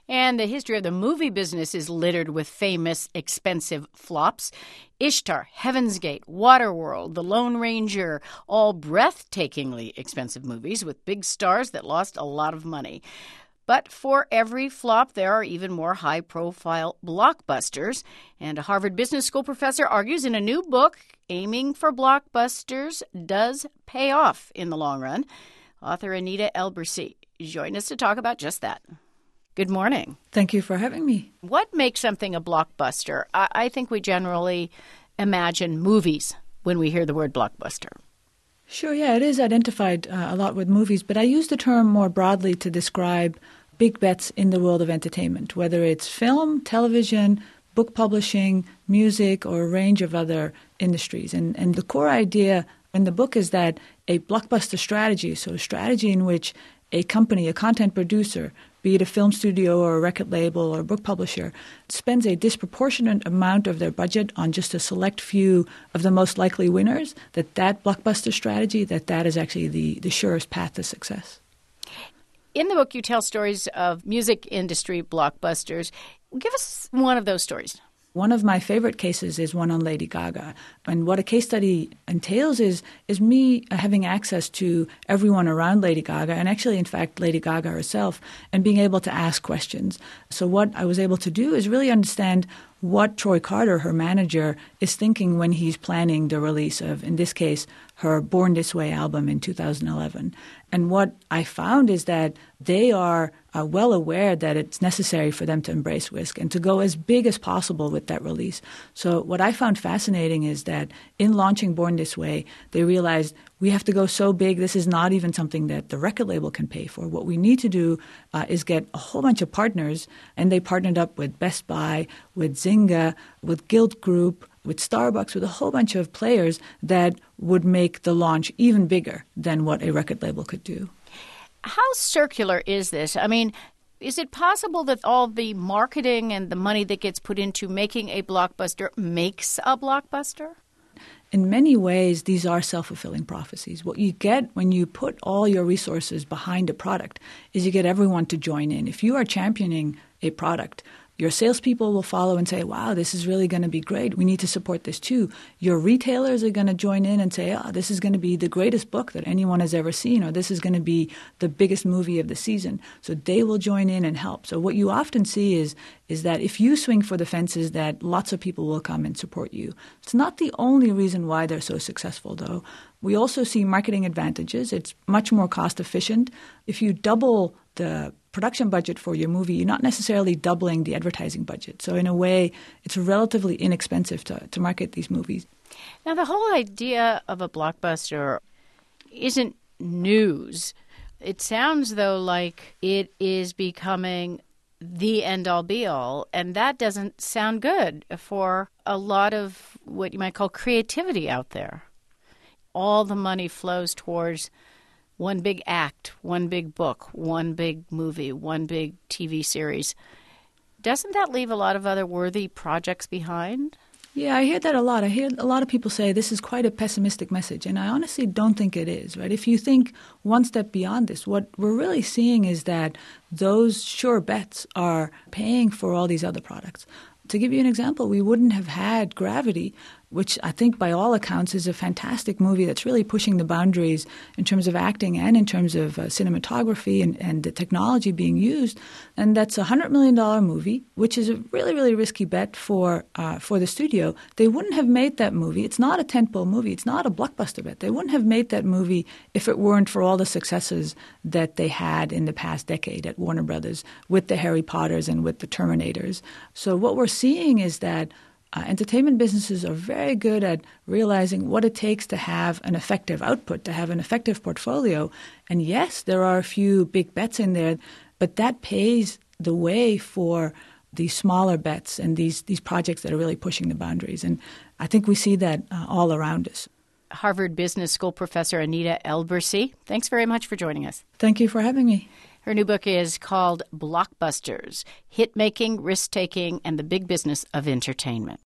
And the history of the movie business is littered with famous, expensive flops. Ishtar, Heaven's Gate, Waterworld, The Lone Ranger, all breathtakingly expensive movies with big stars that lost a lot of money. But for every flop, there are even more high-profile blockbusters. And a Harvard Business School professor argues in a new book, aiming for blockbusters does pay off in the long run. Author Anita Elberse joined us to talk about just that. Good morning. Thank you for having me. What makes something a blockbuster? I think we generally imagine movies when we hear the word blockbuster. Sure, yeah, it is identified a lot with movies, but I use the term more broadly to describe big bets in the world of entertainment, whether it's film, television, book publishing, music, or a range of other industries. And the core idea in the book is that a blockbuster strategy, so a strategy in which a company, a content producer, be it a film studio or a record label or a book publisher, spends a disproportionate amount of their budget on just a select few of the most likely winners, that blockbuster strategy, that is actually the surest path to success. In the book, you tell stories of music industry blockbusters. Give us one of those stories. One of my favorite cases is one on Lady Gaga. And what a case study entails is me having access to everyone around Lady Gaga, and actually, in fact, Lady Gaga herself, and being able to ask questions. So what I was able to do is really understand what Troy Carter, her manager, is thinking when he's planning the release of, in this case, her Born This Way album in 2011. And what I found is that they are well aware that it's necessary for them to embrace risk and to go as big as possible with that release. So what I found fascinating is that in launching Born This Way, they realized we have to go so big, this is not even something that the record label can pay for. What we need to do is get a whole bunch of partners, and they partnered up with Best Buy, with Zynga, with Guild Group, with Starbucks, with a whole bunch of players that would make the launch even bigger than what a record label could do. How circular is this? I mean, is it possible that all the marketing and the money that gets put into making a blockbuster makes a blockbuster? In many ways, these are self-fulfilling prophecies. What you get when you put all your resources behind a product is you get everyone to join in. If you are championing a product, your salespeople will follow and say, wow, this is really going to be great. We need to support this too. Your retailers are going to join in and say, this is going to be the greatest book that anyone has ever seen, or this is going to be the biggest movie of the season. So they will join in and help. So what you often see is that if you swing for the fences, that lots of people will come and support you. It's not the only reason why they're so successful, though. We also see marketing advantages. It's much more cost efficient. If you double the production budget for your movie, you're not necessarily doubling the advertising budget. So in a way, it's relatively inexpensive to market these movies. Now, the whole idea of a blockbuster isn't news. It sounds, though, like it is becoming the end-all, be-all, and that doesn't sound good for a lot of what you might call creativity out there. All the money flows towards one big act, one big book, one big movie, one big TV series. Doesn't that leave a lot of other worthy projects behind? Yeah, I hear that a lot. I hear a lot of people say this is quite a pessimistic message, and I honestly don't think it is, right? If you think one step beyond this, what we're really seeing is that those sure bets are paying for all these other products. To give you an example, we wouldn't have had Gravity, which I think by all accounts is a fantastic movie that's really pushing the boundaries in terms of acting and in terms of cinematography and the technology being used. And that's a $100 million movie, which is a really, really risky bet for the studio. They wouldn't have made that movie. It's not a tentpole movie. It's not a blockbuster bet. They wouldn't have made that movie if it weren't for all the successes that they had in the past decade at Warner Brothers with the Harry Potters and with the Terminators. So what we're seeing is that entertainment businesses are very good at realizing what it takes to have an effective output, to have an effective portfolio. And yes, there are a few big bets in there, but that paves the way for these smaller bets and these projects that are really pushing the boundaries. And I think we see that all around us. Harvard Business School professor Anita Elberse, thanks very much for joining us. Thank you for having me. Her new book is called Blockbusters: Hit-Making, Risk-Taking, and the Big Business of Entertainment.